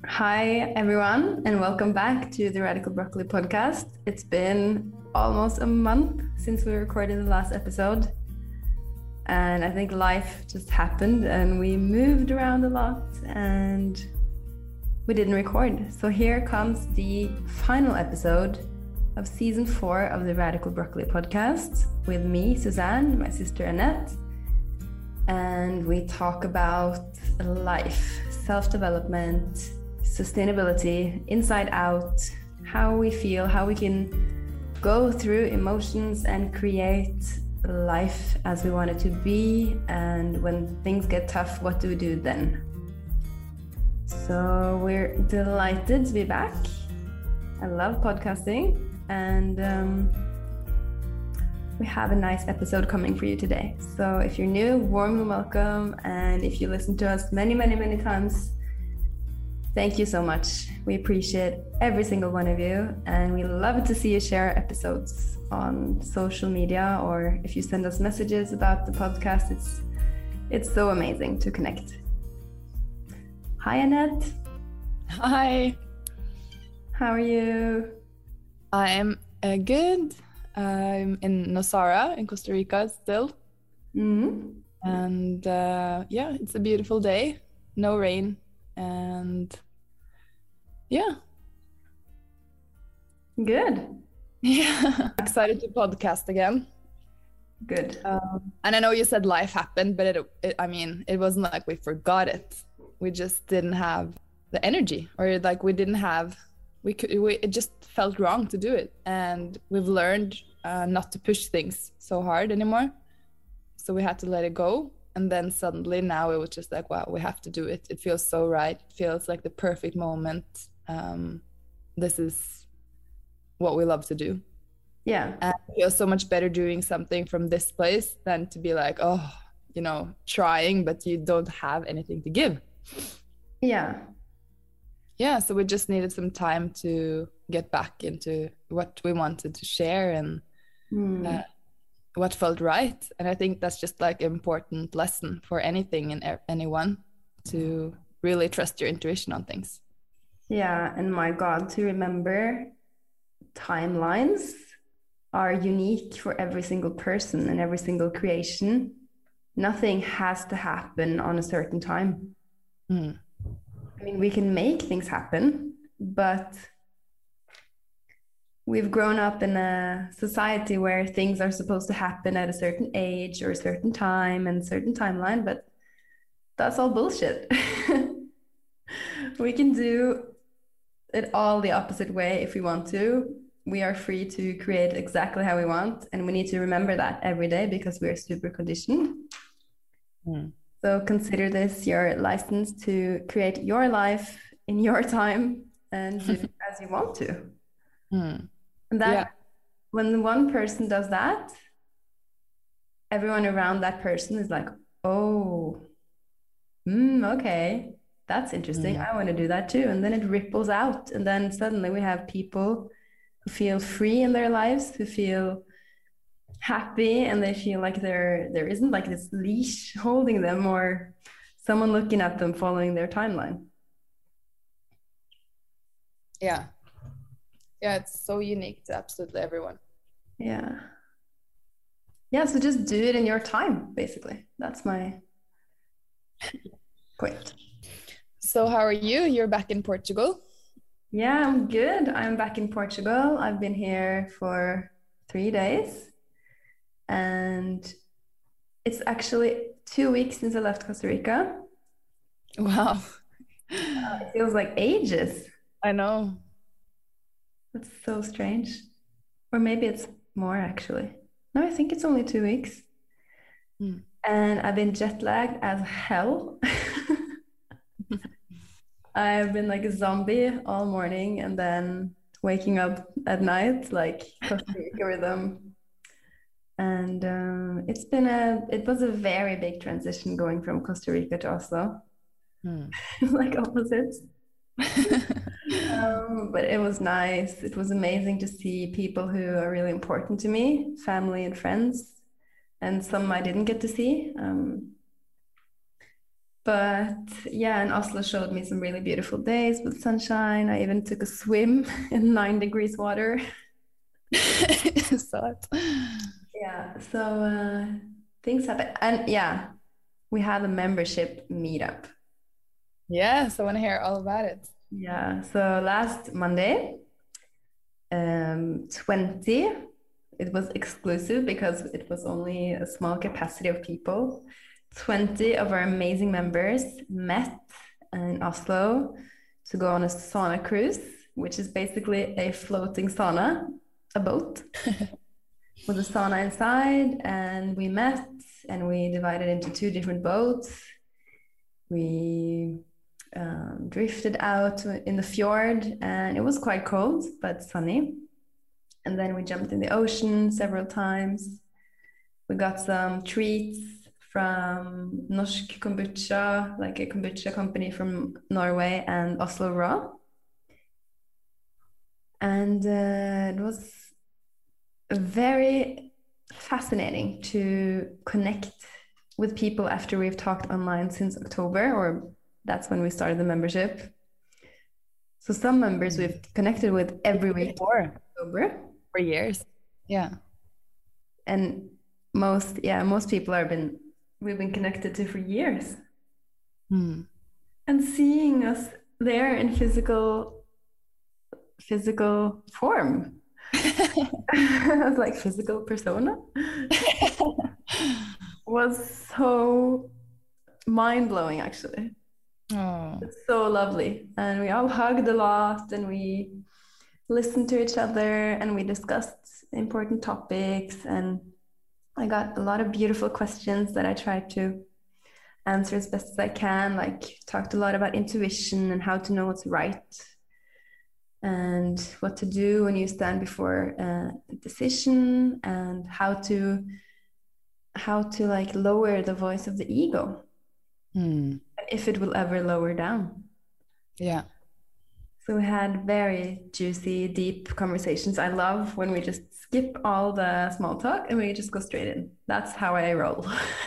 Hi, everyone, and welcome back to the Radical Broccoli podcast. It's been almost a month since we recorded the last episode, and I think life just happened and we moved around a lot and we didn't record. So here comes the final episode of season 4 of the Radical Broccoli podcast with me, Suzanne, my sister Annette, and we talk about life, self-development, sustainability, inside out, how we feel, how we can go through emotions and create life as we want it to be, and when things get tough, what do we do then? So we're delighted to be back. I love podcasting, and we have a nice episode coming for you today. So if you're new, warmly welcome, and if you listen to us many times, thank you so much. We appreciate every single one of you, and we love to see you share episodes on social media, or if you send us messages about the podcast. It's so amazing to connect. Hi, Annette. Hi. How are you? I'm good. I'm in Nosara in Costa Rica still. Mm-hmm. And yeah, it's a beautiful day. No rain. And yeah. Good. Yeah. Excited to podcast again. Good. And I know you said life happened, but it wasn't like we forgot it. We just didn't have the energy, or like we didn't have, it just felt wrong to do it. And we've learned not to push things so hard anymore. So we had to let it go. And then suddenly now it was just like, wow, we have to do it. It feels so right. It feels like the perfect moment. This is what we love to do. Yeah. And it feels so much better doing something from this place than to be like, oh, trying, but you don't have anything to give. Yeah. Yeah, so we just needed some time to get back into what we wanted to share and what felt right. And I think that's just like an important lesson for anything and anyone, to really trust your intuition on things. Yeah, and my God, to remember timelines are unique for every single person and every single creation. Nothing has to happen on a certain time. I mean, we can make things happen, but we've grown up in a society where things are supposed to happen at a certain age or a certain time and a certain timeline, but that's all bullshit. We can do it all the opposite way if we want to. We are free to create exactly how we want, and we need to remember that every day because we are super conditioned. So consider this your license to create your life in your time and do it as you want to. And that when one person does that, everyone around that person is like, oh, okay, that's interesting. I want to do that too. And then it ripples out. And then suddenly we have people who feel free in their lives, who feel happy, and they feel like there isn't like this leash holding them or someone looking at them following their timeline. Yeah, it's so unique to absolutely everyone. Yeah, so just do it in your time, basically. That's my point. So how are you? You're back in Portugal? Yeah, I'm good. I'm back in Portugal. I've been here for 3 days. And it's actually 2 weeks since I left Costa Rica. Wow. It feels like ages. I know. That's so strange. Or maybe it's more, actually. No, I think it's only 2 weeks. And I've been jet lagged as hell. I've been like a zombie all morning and then waking up at night, like Costa Rica rhythm. And it was a very big transition going from Costa Rica to Oslo. Like opposites. But it was nice. It was amazing to see people who are really important to me, family and friends, and some I didn't get to see. But yeah, and Oslo showed me some really beautiful days with sunshine. I even took a swim in 9 degrees water. So Yeah, so things happen. And yeah, we had a membership meetup. yes, I want to hear all about it. Yeah, so last Monday, 20, it was exclusive because it was only a small capacity of people. 20 of our amazing members met in Oslo to go on a sauna cruise, which is basically a floating sauna, a boat with a sauna inside. And we met and we divided into 2 different boats. We drifted out in the fjord, and it was quite cold but sunny. And then we jumped in the ocean several times. We got some treats from Norsk Kombucha, like a kombucha company from Norway, and Oslo Raw. And it was very fascinating to connect with people after we've talked online since October, or that's when we started the membership. So some members we've connected with every week October for years. Yeah. And most people we've been connected to for years. And seeing us there in physical form. Like physical persona was so mind-blowing, actually. Oh. It's so lovely. And we all hugged a lot, and we listened to each other, and we discussed important topics, and I got a lot of beautiful questions that I tried to answer as best as I can, like talked a lot about intuition and how to know what's right and what to do when you stand before a decision, and how to like lower the voice of the ego, if it will ever lower down. Yeah. So we had very juicy, deep conversations. I love when we just skip all the small talk and we just go straight in. That's how I roll.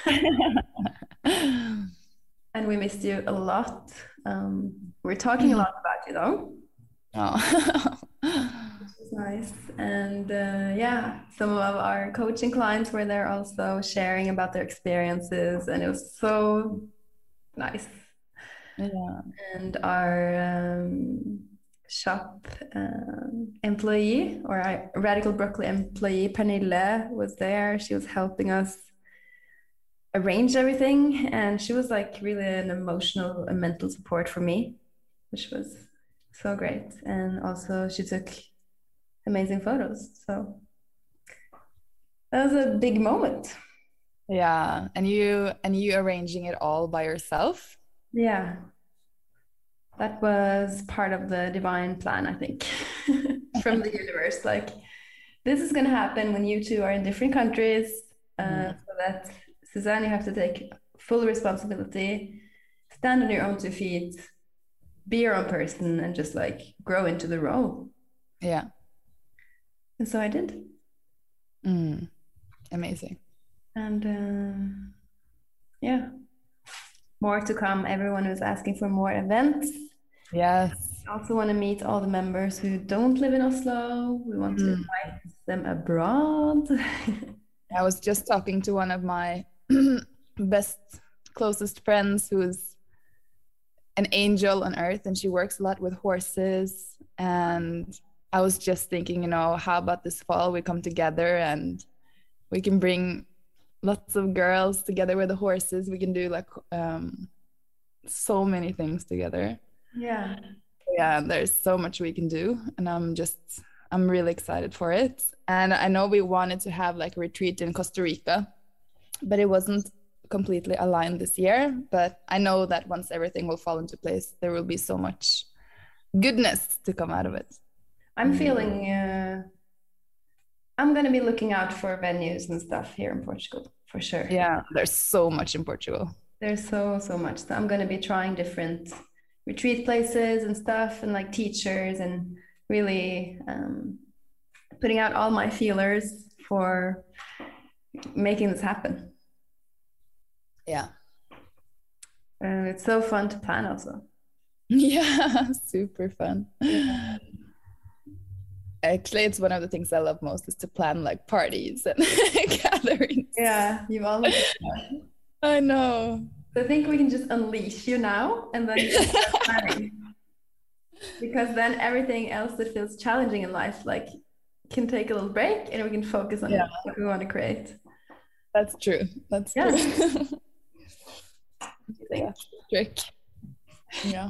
And we missed you a lot. We're talking a lot about you, though. Oh. Which is nice. And yeah, some of our coaching clients were there also sharing about their experiences, and it was so nice. Yeah. And our shop employee, or our Radical Broccoli employee, Pernille, was there. She was helping us arrange everything, and she was like really an emotional and mental support for me, which was so great. And also she took amazing photos, so that was a big moment. Yeah. And you arranging it all by yourself? Yeah, that was part of the divine plan, I think. From the universe, like, this is going to happen when you two are in different countries, so that Suzanne, you have to take full responsibility, stand on your own 2 feet, be your own person, and just like grow into the role. Yeah. And so I did. Amazing. And yeah, more to come. Everyone was asking for more events. Yes. I also want to meet all the members who don't live in Oslo. We want to invite them abroad. I was just talking to one of my best, closest friends who's an angel on earth, and she works a lot with horses. And I was just thinking, you know, how about this fall we come together and we can bring lots of girls together with the horses. We can do like so many things together. Yeah. Yeah, there's so much we can do, and I'm really excited for it. And I know we wanted to have like a retreat in Costa Rica, but it wasn't completely aligned this year. But I know that once everything will fall into place, there will be so much goodness to come out of it. I'm feeling I'm going to be looking out for venues and stuff here in Portugal for sure. Yeah, there's so much in Portugal. There's so much. So I'm going to be trying different retreat places and stuff, and like teachers, and really putting out all my feelers for making this happen. Yeah. It's so fun to plan also. Yeah, super fun. Yeah. Actually, it's one of the things I love most is to plan like parties and gatherings. Yeah, you've always. I know. So I think we can just unleash you now, and then you can start planning. Because then everything else that feels challenging in life, like, can take a little break, and we can focus on Yeah, what we want to create. that's true. That's Yeah. true. You think? That's the trick. Yeah.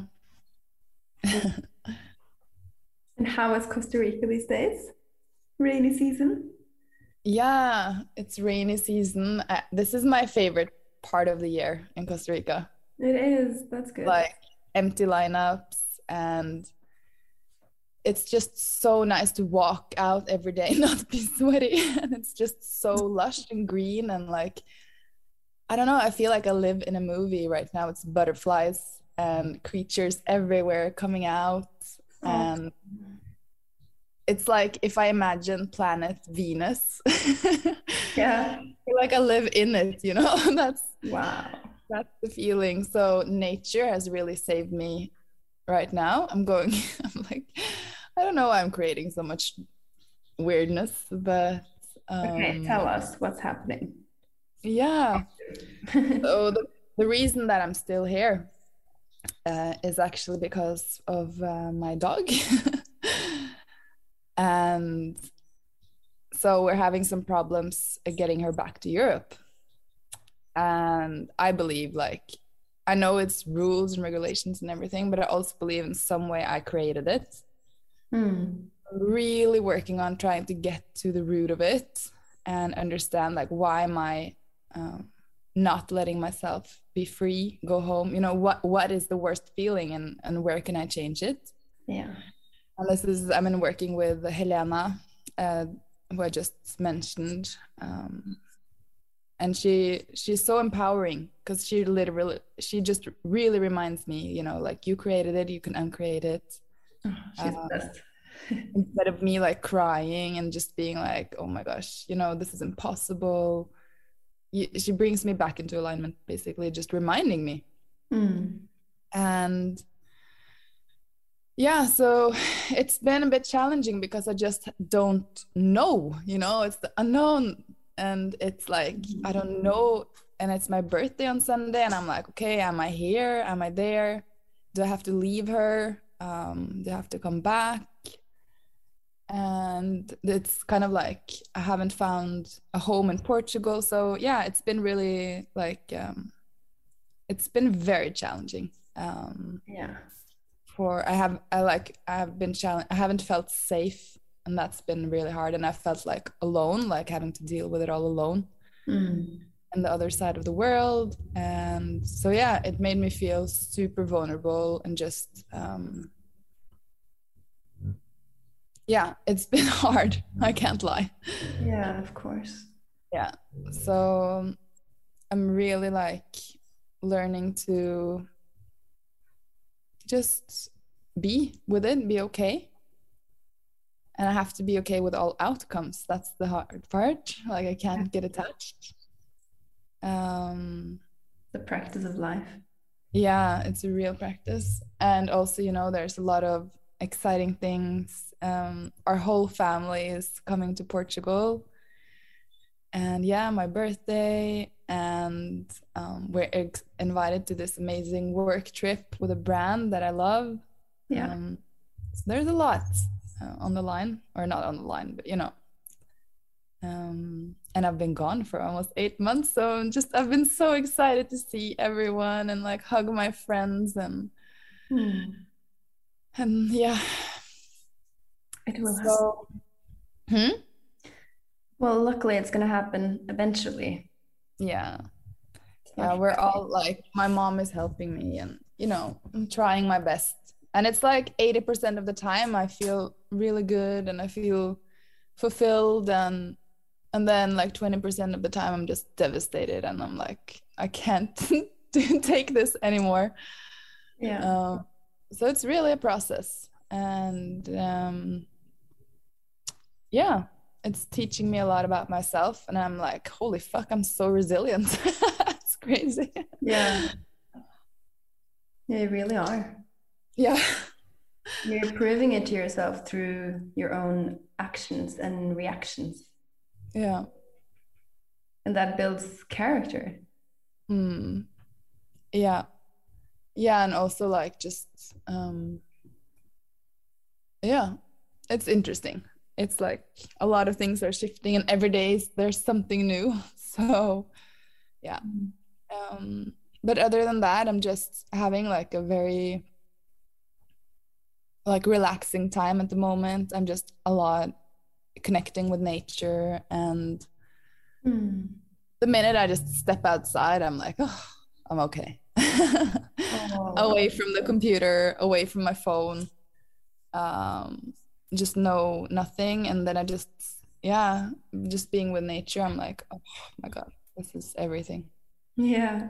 And how is Costa Rica these days? Rainy season? Yeah, it's rainy season. This is my favorite part of the year in Costa Rica. It is. That's good. Like empty lineups, and it's just so nice to walk out every day and not be sweaty. And it's just so lush and green and like I don't know, I feel like I live in a movie right now. It's butterflies and creatures everywhere coming out. Oh, And it's like if I imagine planet Venus, I yeah. feel like I live in it, you know? Wow. That's the feeling. So nature has really saved me right now. I'm like, I don't know why I'm creating so much weirdness, but Okay, tell us what's happening. yeah. So the reason that I'm still here is actually because of my dog. And so we're having some problems getting her back to Europe. And I believe, like, I know it's rules and regulations and everything, but I also believe in some way I created it. Hmm. I'm really working on trying to get to the root of it and understand, like, why am I not letting myself be free, go home? You know, what is the worst feeling, and where can I change it? Yeah. And I've been working with Helena, who I just mentioned. And she's so empowering because she just really reminds me, you know, like, you created it, you can uncreate it. Oh, she's the best. Instead of me like crying and just being like, oh my gosh, you know, this is impossible. She brings me back into alignment, basically, just reminding me. And yeah, so it's been a bit challenging because I just don't know, you know, it's the unknown. And it's like, I don't know. And it's my birthday on Sunday, and I'm like, okay, am I here? Am I there? Do I have to leave her? Do I have to come back? And it's kind of like I haven't found a home in Portugal. So yeah, it's been really like it's been very challenging. Yeah. I haven't felt safe, and that's been really hard. And I felt like alone, like having to deal with it all alone on the other side of the world. And so yeah, it made me feel super vulnerable and just yeah, it's been hard. I can't lie. Yeah, of course. Yeah. So I'm really like learning to just be with it, be okay. And I have to be okay with all outcomes. That's the hard part. Like, I can't get attached. The practice of life. Yeah, it's a real practice. And also, you know, there's a lot of exciting things. Our whole family is coming to Portugal. And yeah, my birthday. And we're invited to this amazing work trip with a brand that I love. Yeah. So there's a lot on the line, or not on the line, but you know. And I've been gone for almost 8 months, so I've been so excited to see everyone and like hug my friends and yeah. It will So, happen. Well, luckily it's gonna happen eventually. yeah. Yeah, we're all like, my mom is helping me, and you know, I'm trying my best. And it's like 80% of the time I feel really good and I feel fulfilled, and then like 20% of the time I'm just devastated and I'm like, I can't take this anymore. Yeah. So it's really a process. And yeah, it's teaching me a lot about myself, and I'm like, holy fuck, I'm so resilient. It's crazy. Yeah. Yeah, you really are. Yeah. You're proving it to yourself through your own actions and reactions. Yeah. And that builds character. Mm. Yeah. Yeah, and also like just yeah, it's interesting. It's like a lot of things are shifting and every day there's something new. So yeah. But other than that, I'm just having like a very like relaxing time at the moment. I'm just a lot connecting with nature, and the minute I just step outside, I'm like, oh, I'm okay. Away from the computer, away from my phone, just no nothing, and then I just yeah, just being with nature. I'm like, oh my God, this is everything. Yeah,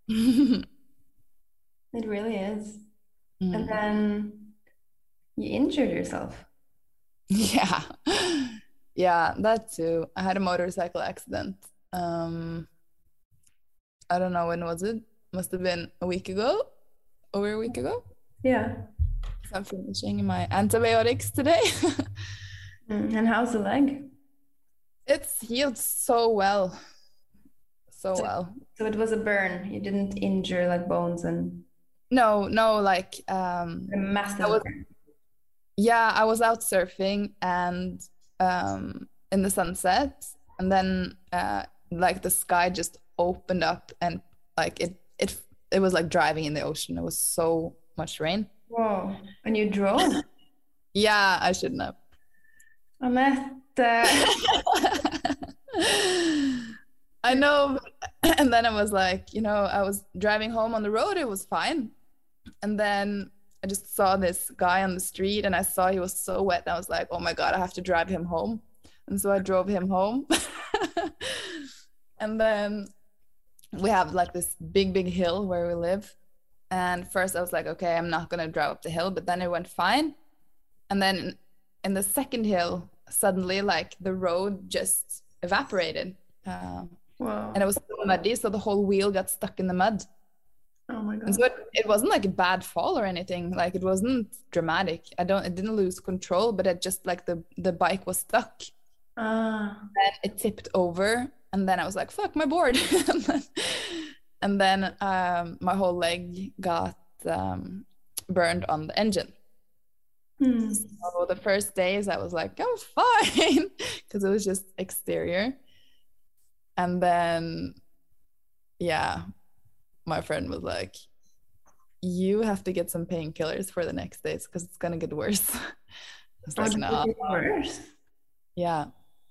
it really is. And then you injured yourself. Yeah. Yeah, that too. I had a motorcycle accident. I don't know, when was it? Must have been a week ago, over a week ago. Yeah. So I'm finishing my antibiotics today. And how's the leg? It's healed so well. So well. So it was a burn. You didn't injure like bones and No, like a massive burn. yeah, I was out surfing and in the sunset, and then like the sky just opened up, and like it was like driving in the ocean. It was so much rain. Whoa. And you drove? Yeah, I shouldn't have. Annette. I know. And then I was like, you know, I was driving home on the road, it was fine. And then I just saw this guy on the street, and I saw he was so wet. And I was like, oh my God, I have to drive him home. And so I drove him home. And then we have like this big hill where we live. And first I was like, okay, I'm not going to drive up the hill, but then it went fine. And then in the second hill, suddenly like the road just evaporated. Wow. And it was so muddy, so the whole wheel got stuck in the mud. Oh my God. And so it wasn't like a bad fall or anything. Like it wasn't dramatic. It didn't lose control, but it just like the bike was stuck. Then it tipped over, and then I was like, fuck, my board. And then my whole leg got burned on the engine. So the first days I was like, I'm fine, because it was just exterior. And then yeah, my friend was like, you have to get some painkillers for the next days because it's gonna get worse. I was like, no. Worse? Yeah.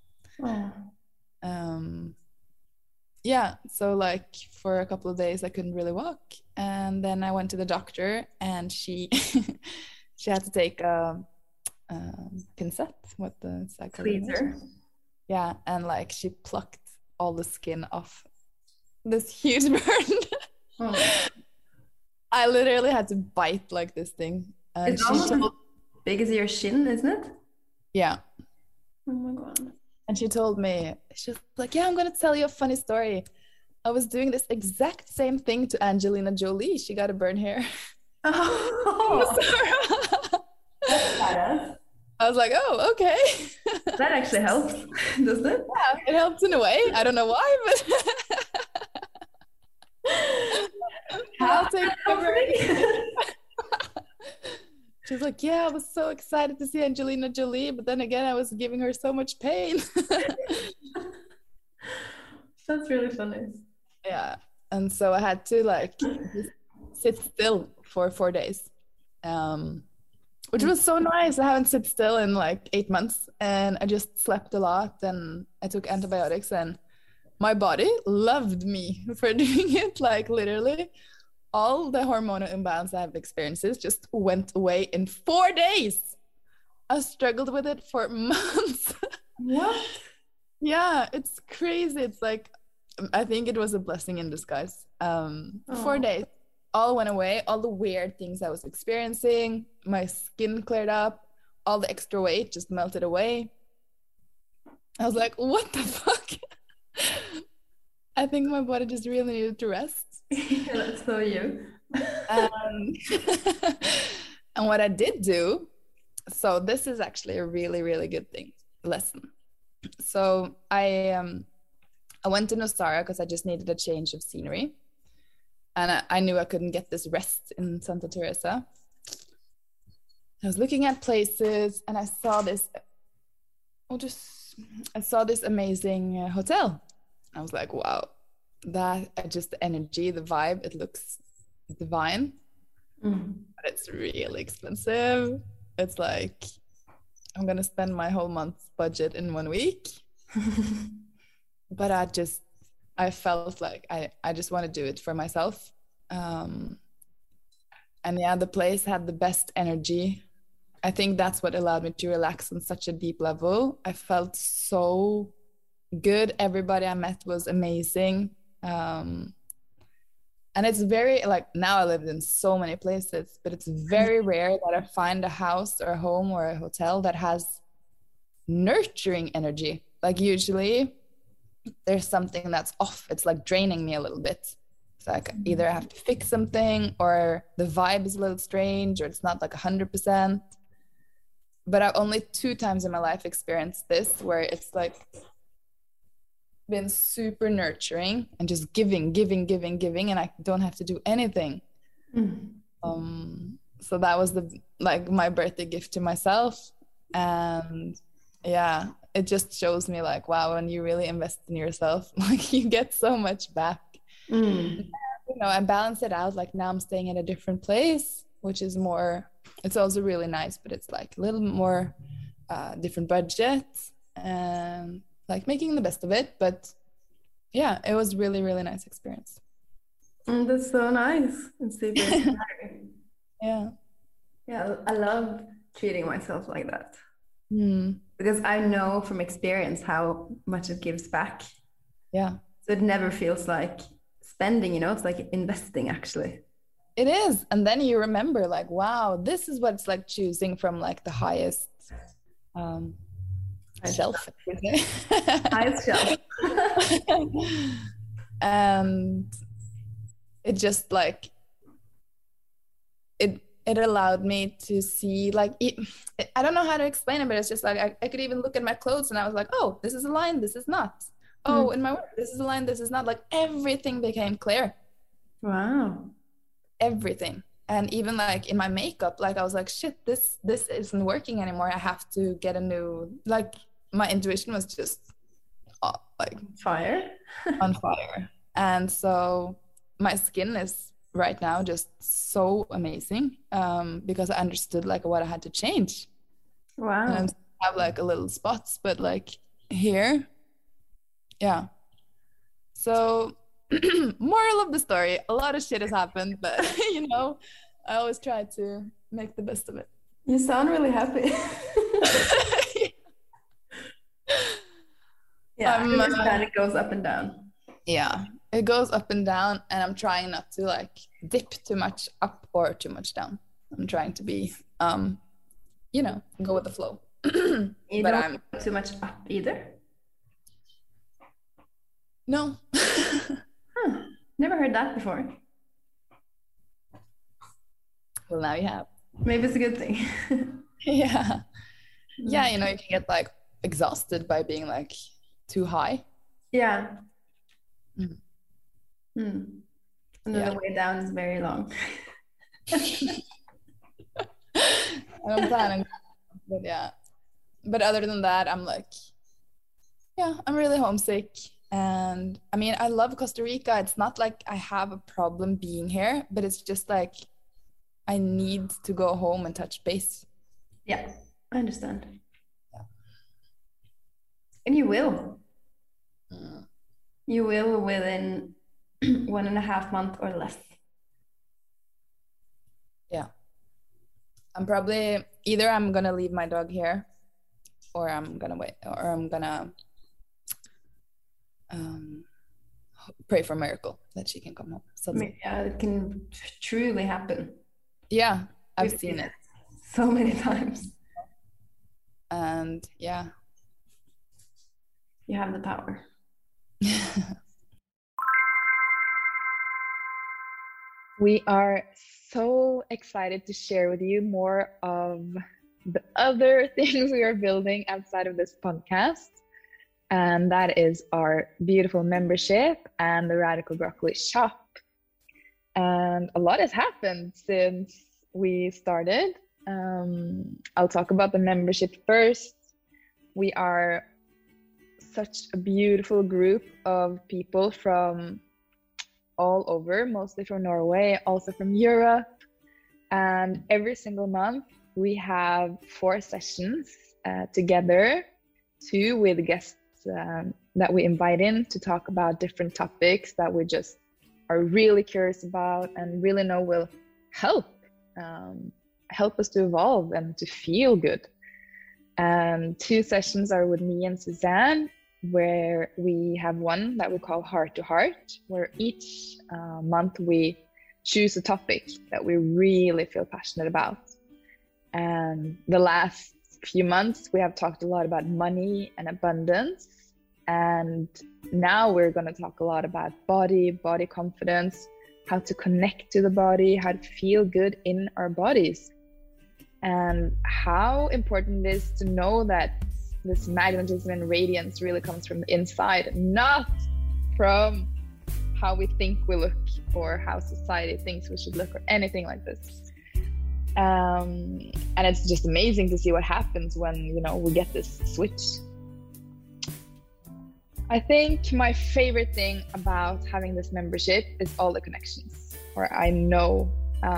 Yeah, so like for a couple of days I couldn't really walk, and then I went to the doctor, and she she had to take a pincette, what the tweezer. Yeah, and like she plucked all the skin off this huge burn. I literally had to bite like this thing. And it's almost as big as your shin, isn't it? Yeah. Oh my God. And she told me, she's like, yeah, I'm gonna tell you a funny story. I was doing this exact same thing to Angelina Jolie. She got a burn here. Oh. That's badass. I was like, oh, okay. That actually helps, doesn't it? Yeah, it helps in a way. I don't know why, but I'll take it. She's like, yeah, I was so excited to see Angelina Jolie, but then again, I was giving her so much pain. That's really funny. Yeah. And so I had to like sit still for 4 days. Which was so nice. I haven't sit still in like 8 months, and I just slept a lot, and I took antibiotics, and my body loved me for doing it. Like literally all the hormonal imbalance I've experienced just went away in 4 days. I struggled with it for months. What? Yeah, it's crazy. It's like, I think it was a blessing in disguise. 4 days. All went away, all the weird things I was experiencing, my skin cleared up, all the extra weight just melted away. I was like, what the fuck? I think my body just really needed to rest. Yeah, that's so you. Um, and what I did do, so this is actually a really, really good lesson. So I went to Nosara because I just needed a change of scenery. And I knew I couldn't get this rest in Santa Teresa. I was looking at places and I saw this, amazing hotel. I was like, wow, just the energy, the vibe, it looks divine. But it's really expensive. It's like, I'm going to spend my whole month's budget in 1 week. But I felt like I just want to do it for myself. And yeah, the place had the best energy. I think that's what allowed me to relax on such a deep level. I felt so good. Everybody I met was amazing. And it's very, like, now I lived in so many places, but it's very rare that I find a house or a home or a hotel that has nurturing energy. Like, usually there's something that's off. It's like draining me a little bit. It's like either I have to fix something or the vibe is a little strange or it's not like 100%. But I've only 2 times in my life experienced this, where it's like been super nurturing and just giving, and I don't have to do anything. So that was my birthday gift to myself. And yeah, it just shows me like, wow, when you really invest in yourself, like, you get so much back. You know, I balance it out. Like, now I'm staying at a different place, which is more, it's also really nice, but it's like a little more different budget and like making the best of it. But yeah, it was really, really nice experience. That's so nice. It's super inspiring. Yeah, I love treating myself like that. Because I know from experience how much it gives back. Yeah. So it never feels like spending, you know, it's like investing actually. It is. And then you remember like, wow, this is what it's like choosing from like the highest shelf. Highest shelf. And it just like, it allowed me to see like, I don't know how to explain it, but it's just like, I could even look at my clothes and I was like, oh, this is a line, this is not. Oh, in my work, this is a line, this is not. Like, everything became clear. Wow. Everything. And even like in my makeup, like I was like, shit, this isn't working anymore. I have to get a new, like, my intuition was just like fire. On fire. And so my skin is right now just so amazing, because I understood like what I had to change. Wow. And I have like a little spots, but like here, yeah. So moral of the story, a lot of shit has happened, but you know, I always try to make the best of it. You sound really happy. Yeah, it goes up and down. Yeah, it goes up and down, and I'm trying not to like dip too much up or too much down. I'm trying to be, you know, go with the flow. You but don't go too much up either? No. Huh. Never heard that before. Well, now you have. Maybe it's a good thing. Yeah. Yeah, you know, you can get like exhausted by being like too high. Yeah. And then the way down is very long. I'm planning, but yeah. But other than that, I'm like, yeah, I'm really homesick. And I mean, I love Costa Rica. It's not like I have a problem being here, but it's just like I need to go home and touch base. Yeah, I understand. Yeah. And you will. You will within 1.5 months or less. Yeah. I'm probably either I'm gonna leave my dog here, or I'm gonna wait, or I'm gonna pray for a miracle that she can come home. So yeah, it can truly happen. Yeah, I've seen it so many times. And yeah, you have the power. We are so excited to share with you more of the other things we are building outside of this podcast. And that is our beautiful membership and the Radical Broccoli shop. And a lot has happened since we started. I'll talk about the membership first. We are such a beautiful group of people from all over, mostly from Norway, also from Europe. And every single month we have 4 sessions together, 2 with guests that we invite in to talk about different topics that we just are really curious about and really know will help us to evolve and to feel good. And 2 sessions are with me and Suzanne, where we have one that we call Heart to Heart, where each month we choose a topic that we really feel passionate about. And the last few months we have talked a lot about money and abundance, and now we're going to talk a lot about body confidence, how to connect to the body, how to feel good in our bodies, and how important it is to know that this magnetism and radiance really comes from the inside, not from how we think we look or how society thinks we should look or anything like this. And it's just amazing to see what happens when, we get this switch. I think my favorite thing about having this membership is all the connections, where I know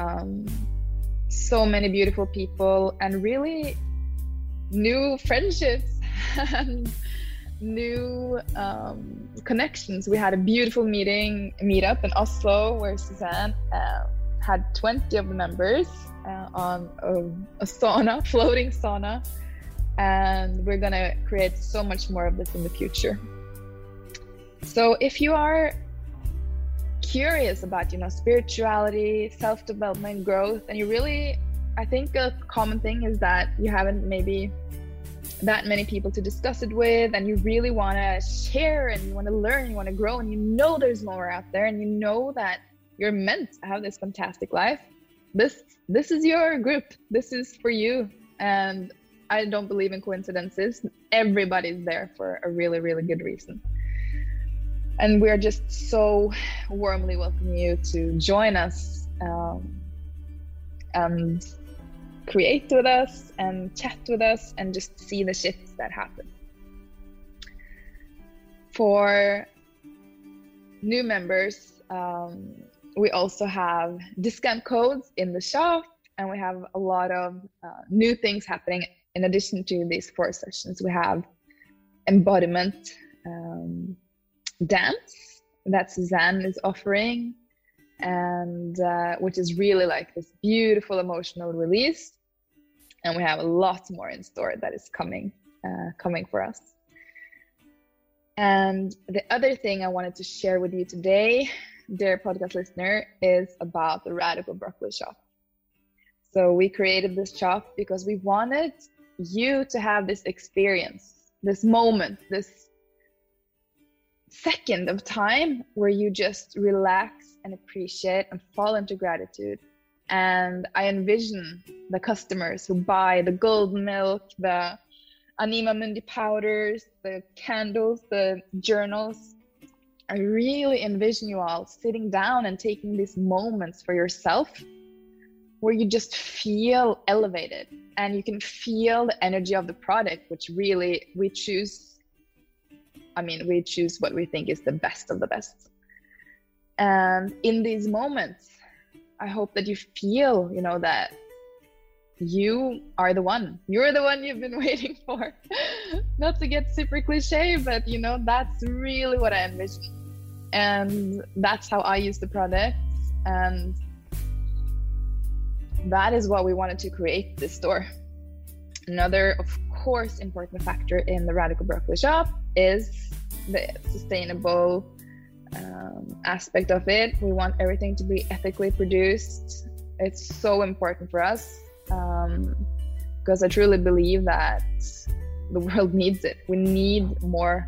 so many beautiful people and really new friendships and new connections. We had a beautiful meetup in Oslo where Suzanne had 20 of the members on a sauna, floating sauna, and we're gonna create so much more of this in the future. So if you are curious about spirituality, self-development, growth, and you really, I think a common thing is that you haven't maybe that many people to discuss it with, and you really want to share and you want to learn, you want to grow, and there's more out there, and that you're meant to have this fantastic life. This is your group. This is for you. And I don't believe in coincidences. Everybody's there for a really, really good reason. And we're just so warmly welcoming you to join us and create with us and chat with us and just see the shifts that happen. For new members, we also have discount codes in the shop, and we have a lot of new things happening in addition to these 4 sessions. We have embodiment dance that Suzanne is offering, and which is really like this beautiful emotional release. And we have a lot more in store that is coming for us. And the other thing I wanted to share with you today, dear podcast listener, is about the Radical Broccoli shop. So we created this shop because we wanted you to have this experience, this moment, this second of time where you just relax and appreciate and fall into gratitude. And I envision the customers who buy the golden milk, the Anima Mundi powders, the candles, the journals. I really envision you all sitting down and taking these moments for yourself where you just feel elevated and you can feel the energy of the product, which really we choose what we think is the best of the best. And in these moments, I hope that you feel, that you are the one. You're the one you've been waiting for. Not to get super cliche, but that's really what I envision. And that's how I use the products. And that is what we wanted to create this store. Another, of course, important factor in the Radical Broccoli shop is the sustainable aspect of it. We want everything to be ethically produced. It's so important for us because I truly believe that the world needs it. We need more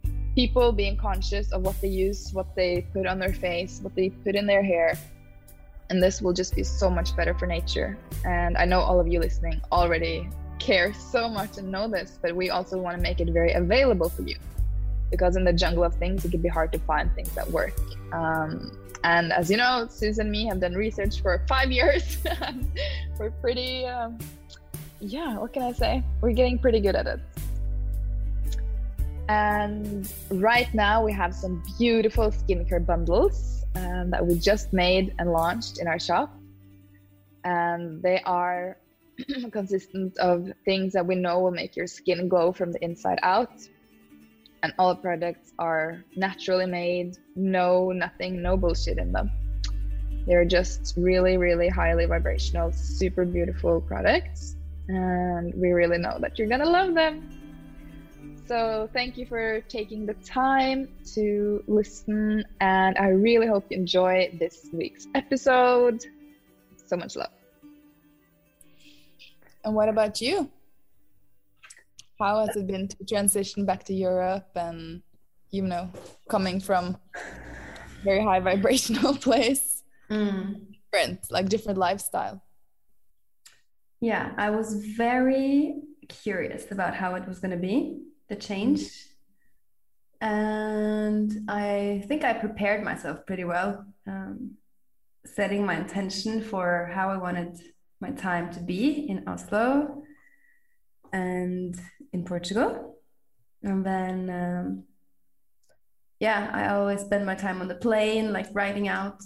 people being conscious of what they use, what they put on their face, what they put in their hair, And this will just be so much better for nature. And I know all of you listening already care so much and know this, but we also want to make it very available for you, because in the jungle of things, it can be hard to find things that work. And as you know, Susan and me have done research for 5 years. We're pretty, what can I say? We're getting pretty good at it. And right now we have some beautiful skincare bundles that we just made and launched in our shop. And they are consistent of things that we know will make your skin glow from the inside out. And all the products are naturally made, no bullshit in them. They're just really, really highly vibrational, super beautiful products. And we really know that you're gonna love them. So thank you for taking the time to listen. And I really hope you enjoy this week's episode. So much love. And what about you? How has it been to transition back to Europe and, you know, coming from a very high vibrational place, different lifestyle? Yeah, I was very curious about how it was going to be, the change. And I think I prepared myself pretty well, setting my intention for how I wanted my time to be in Oslo and in Portugal. And then I always spend my time on the plane, like writing out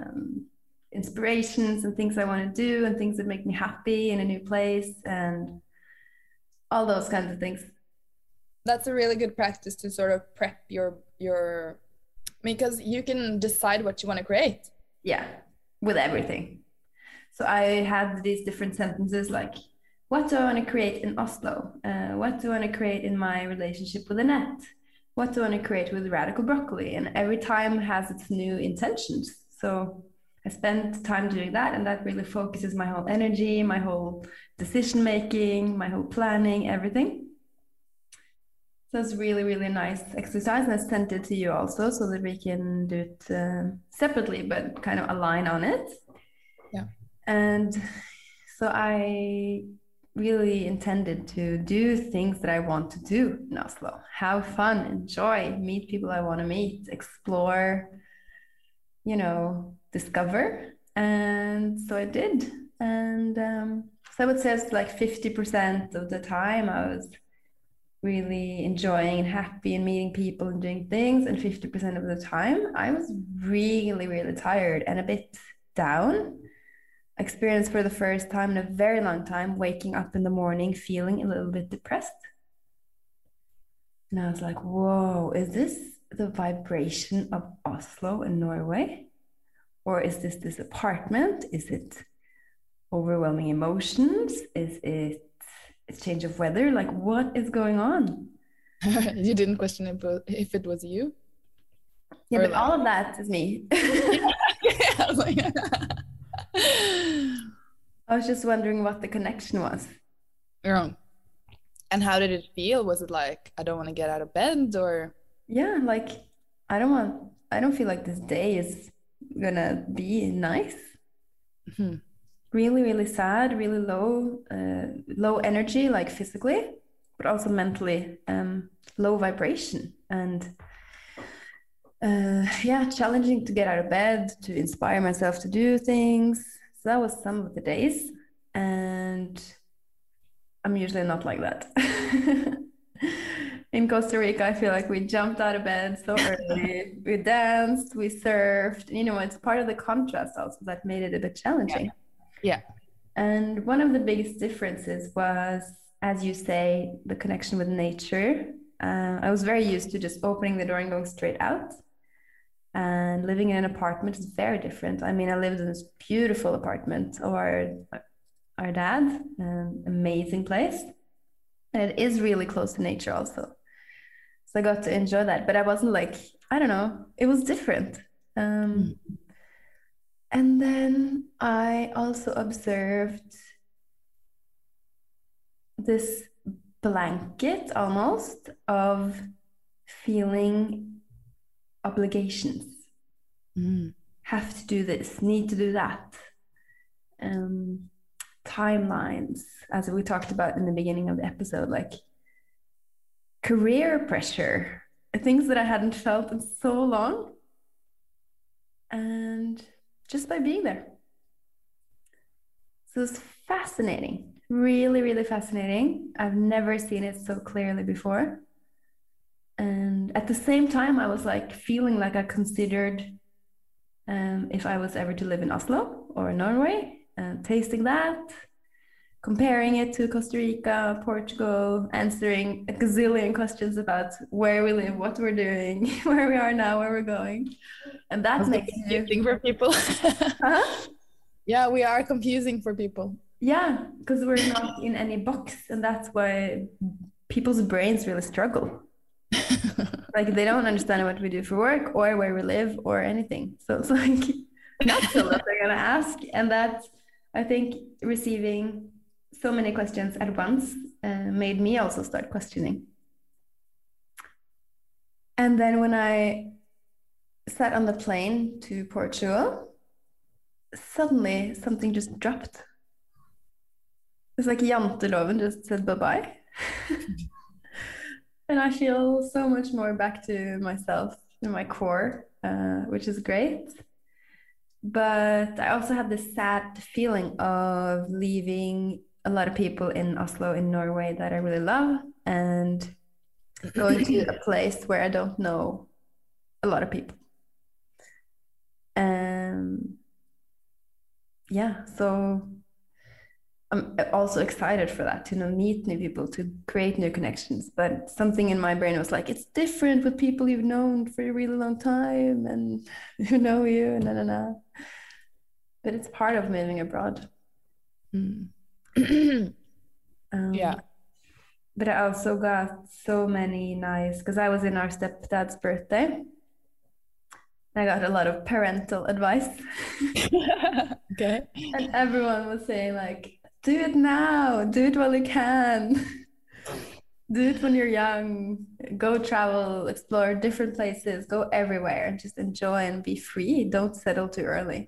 inspirations and things I want to do and things that make me happy in a new place and all those kinds of things. That's a really good practice to sort of prep your because you can decide what you want to create. Yeah, with everything. So I had these different sentences like, what do I want to create in Oslo? What do I want to create in my relationship with Annette? What do I want to create with Radical Broccoli? And every time has its new intentions. So I spent time doing that, and that really focuses my whole energy, my whole decision making, my whole planning, everything. So it's really, really nice exercise. And I sent it to you also so that we can do it separately, but kind of align on it. Yeah. And so I really intended to do things that I want to do in Oslo. Have fun, enjoy, meet people I want to meet, explore, you know, discover. And so I did. And so I would say it's like 50% of the time I was really enjoying and happy and meeting people and doing things. And 50% of the time I was really, really tired and a bit down. Experienced for the first time in a very long time, waking up in the morning feeling a little bit depressed. And I was like, whoa, is this the vibration of Oslo in Norway? Or is this apartment? Is it overwhelming emotions? Is it a change of weather? Like, what is going on? You didn't question if it was you? Yeah, or but like... all of that is me. I was just wondering what the connection was. Yeah. And how did it feel? Was it like, I don't want to get out of bed, or? Yeah, like, I don't feel like this day is gonna be nice. Mm-hmm. Really, really sad, really low energy, like physically, but also mentally, low vibration. And challenging to get out of bed, to inspire myself to do things. So that was some of the days. And I'm usually not like that. In Costa Rica, I feel like we jumped out of bed so early. We danced, we surfed. You know, it's part of the contrast also that made it a bit challenging. Yeah. And one of the biggest differences was, as you say, the connection with nature. I was very used to just opening the door and going straight out. And living in an apartment is very different. I mean, I lived in this beautiful apartment of our dad, an amazing place. And it is really close to nature also. So I got to enjoy that. But I wasn't like, I don't know, it was different. And then I also observed this blanket almost of feeling obligations, have to do this, need to do that. Timelines, as we talked about in the beginning of the episode, like career pressure, things that I hadn't felt in so long. And just by being there. So it's fascinating, really, really fascinating. I've never seen it so clearly before. And at the same time, I was like feeling like I considered if I was ever to live in Oslo or Norway, tasting that, comparing it to Costa Rica, Portugal, answering a gazillion questions about where we live, what we're doing, where we are now, where we're going. And that makes you confusing for people. Huh? Yeah, we are confusing for people. Yeah, because we're not in any box, and that's why people's brains really struggle. Like they don't understand what we do for work or where we live or anything. So it's like natural that they're gonna ask, and that I think receiving so many questions at once made me also start questioning. And then when I sat on the plane to Portugal, suddenly something just dropped. It's like Janteloven just said bye-bye. And I feel so much more back to myself in my core, which is great. But I also had this sad feeling of leaving a lot of people in Oslo, in Norway, that I really love, and going to a place where I don't know a lot of people. Yeah, so I'm also excited for that, to meet new people, to create new connections. But something in my brain was like, it's different with people you've known for a really long time and who know you, and na. But it's part of moving abroad. Yeah. But I also got so many nice, because I was in our stepdad's birthday. I got a lot of parental advice. Okay. And everyone was saying like, do it now, do it while you can. Do it when you're young, go travel, explore different places, go everywhere, and just enjoy and be free. Don't settle too early.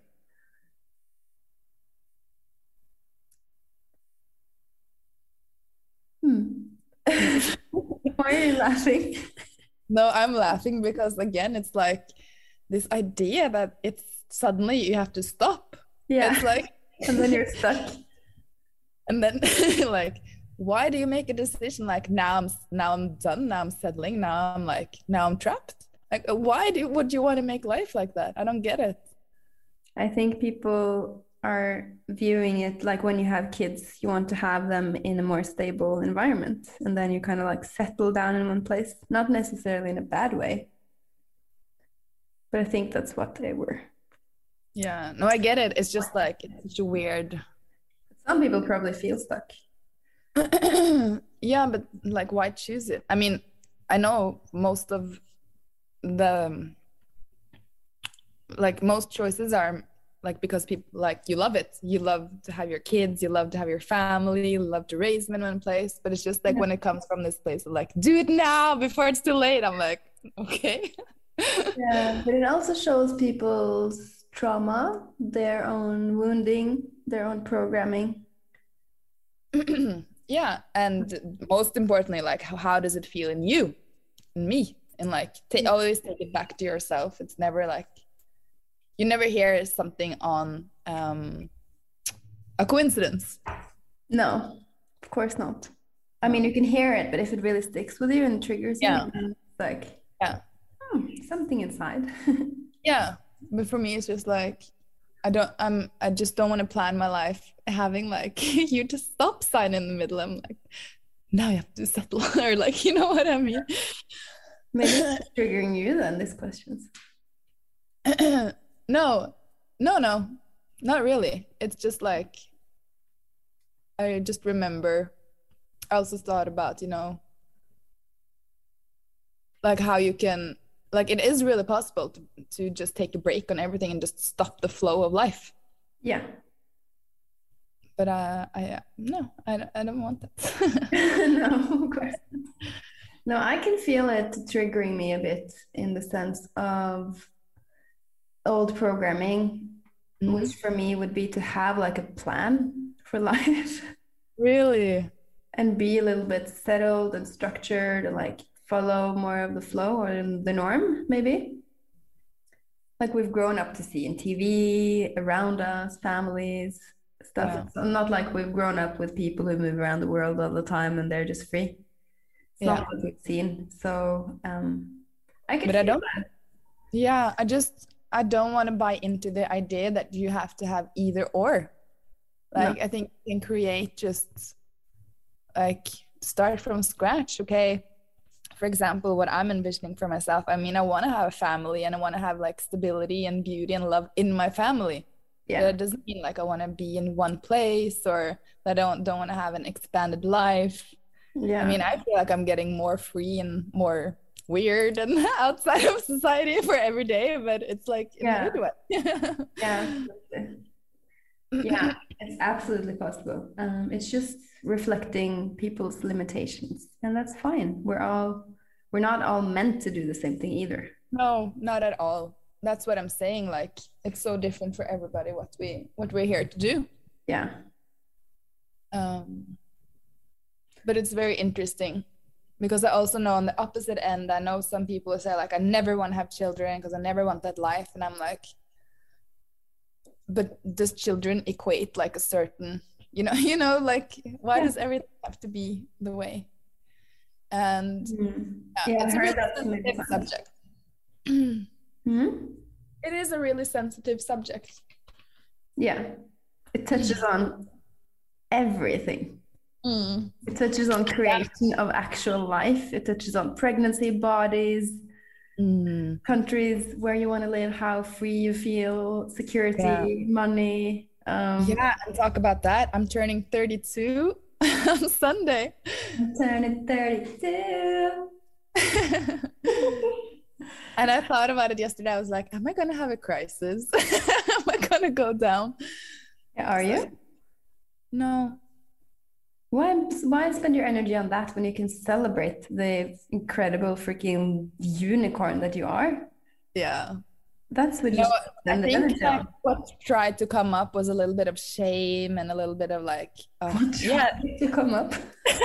Why are you laughing? No, I'm laughing because again, it's like this idea that it's suddenly you have to stop. Yeah. It's like, and then you're stuck. And then like, why do you make a decision like now I'm done, now I'm settling, now I'm trapped? Like, why would you want to make life like that? I don't get it. I think people are viewing it like when you have kids, you want to have them in a more stable environment, and then you kind of like settle down in one place, not necessarily in a bad way, but I think that's what they were. Yeah, no, I get it. It's just like, it's such a weird. Some people probably feel stuck. Yeah, but like, why choose it? I mean, I know most of the like most choices are like because people like you love it, you love to have your kids, you love to have your family, you love to raise them in one place, but it's just like when it comes from this place of like, do it now before it's too late, I'm like, okay. Yeah, but it also shows people's trauma, their own wounding, their own programming. Yeah, and most importantly, like how does it feel in you, in me, and like always take it back to yourself. It's never like, you never hear something on a coincidence. No, of course not. I mean, you can hear it, but if it really sticks with you and triggers you, it's like, something inside. Yeah, but for me, it's just like, I just don't want to plan my life having like you just stop sign in the middle. I'm like, now you have to settle, or like, you know what I mean? Maybe it's triggering you then, these questions. No, not really. It's just like, I just remember, I also thought about, like how you can, like it is really possible to just take a break on everything and just stop the flow of life. Yeah. But I don't want that. No, of course. No, I can feel it triggering me a bit in the sense of old programming, Mm. which for me would be to have like a plan for life Really? and be a little bit settled and structured and like follow more of the flow or the norm, maybe. Like we've grown up to see in TV, around us, families, stuff. Yeah. It's not like we've grown up with people who move around the world all the time and they're just free. It's not Yeah. what we've seen. So I could But I feel don't, yeah, I don't want to buy into the idea that you have to have either or. no. Like, I think you can create just like start from scratch. Okay. For example, what I'm envisioning for myself, I mean, I want to have a family and I want to have like stability and beauty and love in my family. But Yeah. it doesn't mean like I want to be in one place or that I don't want to have an expanded life. I Yeah. mean, I feel like I'm getting more free and more weird and outside of society for every day, but it's like in Yeah. a good way. Yeah. Yeah, it's absolutely possible. It's just reflecting people's limitations, and that's fine. We're not all meant to do the same thing either. No, not at all. That's what I'm saying. Like it's so different for everybody what we're here to do. Yeah. Um, but it's very interesting because I also know on the opposite end, I know some people say like I never want to have children because I never want that life, and I'm like, but does children equate like a certain, like why Yeah. does everything have to be the way? And Yeah, I it's a heard really that many sensitive times. subject. Hmm. It is a really sensitive subject. Yeah, it touches on everything. Mm. It touches on creation of actual life. It touches on pregnancy, bodies, countries where you want to live, how free you feel, security, Yeah. money. Yeah, and talk about that. I'm turning 32 on Sunday. I'm turning 32. And I thought about it yesterday. I was like, am I going to have a crisis? Am I going to go down? Yeah, are you? No. Why spend your energy on that when you can celebrate the incredible freaking unicorn that you are? Yeah. That's what you No, should I spend the think energy like on. what tried to come up was a little bit of shame and a little bit of like, What yeah. tried to come up?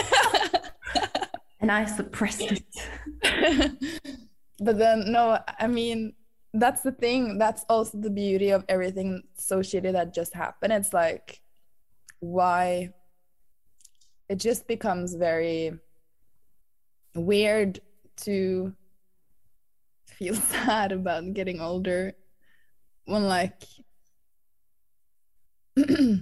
And I suppressed it. But then, no, I mean, that's the thing. That's also the beauty of everything so shitty that just happened. It's like, why? It just becomes very weird to feel sad about getting older when, like, you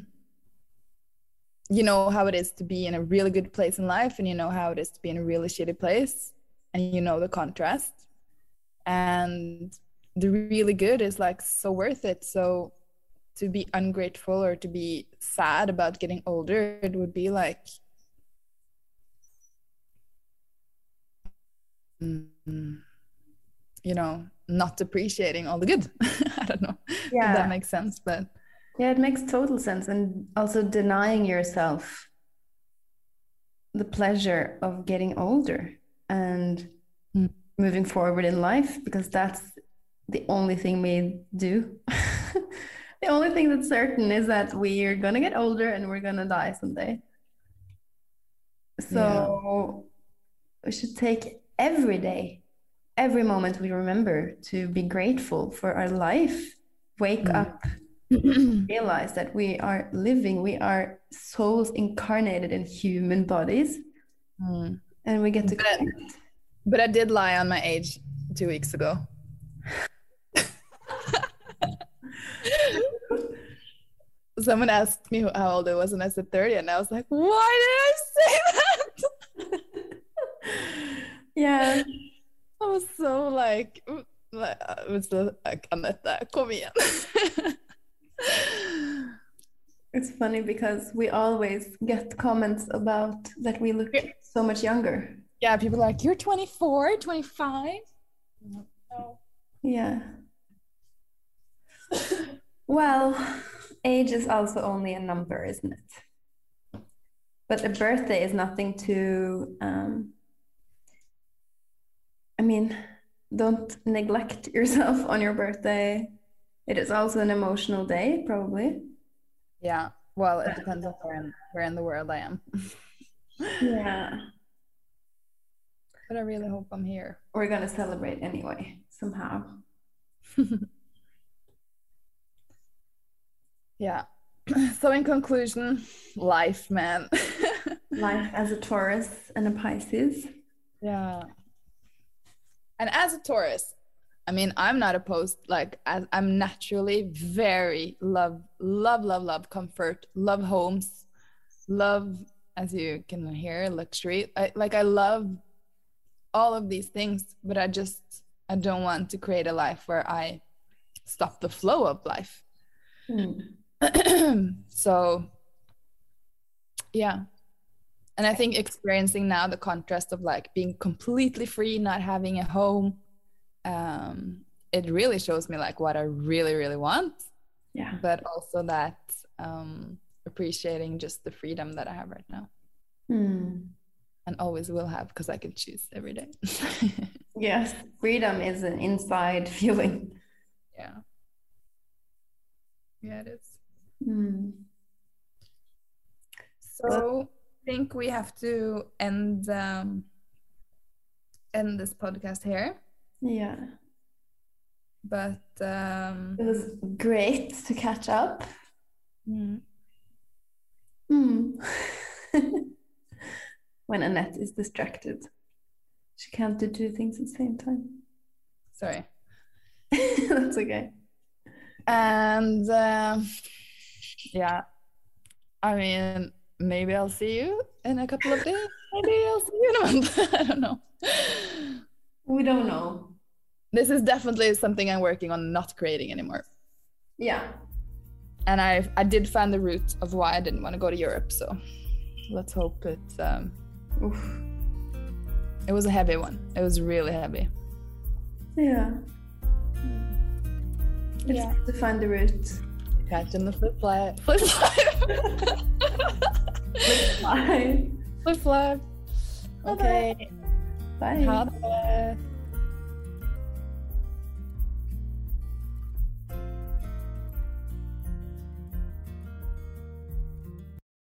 know how it is to be in a really good place in life, and you know how it is to be in a really shitty place, and you know the contrast. And the really good is like so worth it. So to be ungrateful or to be sad about getting older, it would be like not appreciating all the good. I don't know if that makes sense, but yeah, it makes total sense. And also denying yourself the pleasure of getting older and moving forward in life, because that's the only thing we do. The only thing that's certain is that we're gonna get older and we're gonna die someday. So we should take every day, every moment we remember to be grateful for our life. Wake up, realize that we are living, we are souls incarnated in human bodies, and we get to connect. But I did lie on my age 2 weeks ago. Someone asked me how old I was, and I said 30, and I was like, why did I say that? Yeah. I was so like, Anette, kom igen. It's funny because we always get comments about that we look so much younger. Yeah, people are like, you're 24, 25? No. Yeah. Well, age is also only a number, isn't it? But a birthday is nothing to, I mean, don't neglect yourself on your birthday. It is also an emotional day, probably. Yeah. Well, it depends on where in the world I am. Yeah. But I really hope I'm here. We're gonna celebrate anyway, somehow. Yeah. So in conclusion, life, man. Life as a Taurus and a Pisces. Yeah. And as a Taurus, I mean, I'm not opposed, like I'm naturally very love comfort, love homes, love, as you can hear, luxury. I love all of these things, but I don't want to create a life where I stop the flow of life. So yeah. And I think experiencing now the contrast of like being completely free, not having a home, it really shows me like what I really, really want. Yeah. But also that appreciating just the freedom that I have right now. And always will have, because I can choose every day. Yes, freedom is an inside feeling. Yeah. Yeah, it is. So I think we have to end this podcast here. Yeah. But it was great to catch up. When Annette is distracted, she can't do two things at the same time. Sorry. That's okay. And yeah, I mean, maybe I'll see you in a couple of days. Maybe I'll see you in a month. I don't know. We don't know. This is definitely something I'm working on not creating anymore. Yeah. And I did find the root of why I didn't want to go to Europe. So let's hope it was a heavy one. It was really heavy. Yeah. It's to find the root. Catch in the flip fly. Flip fly. Okay. Bye. Ha det.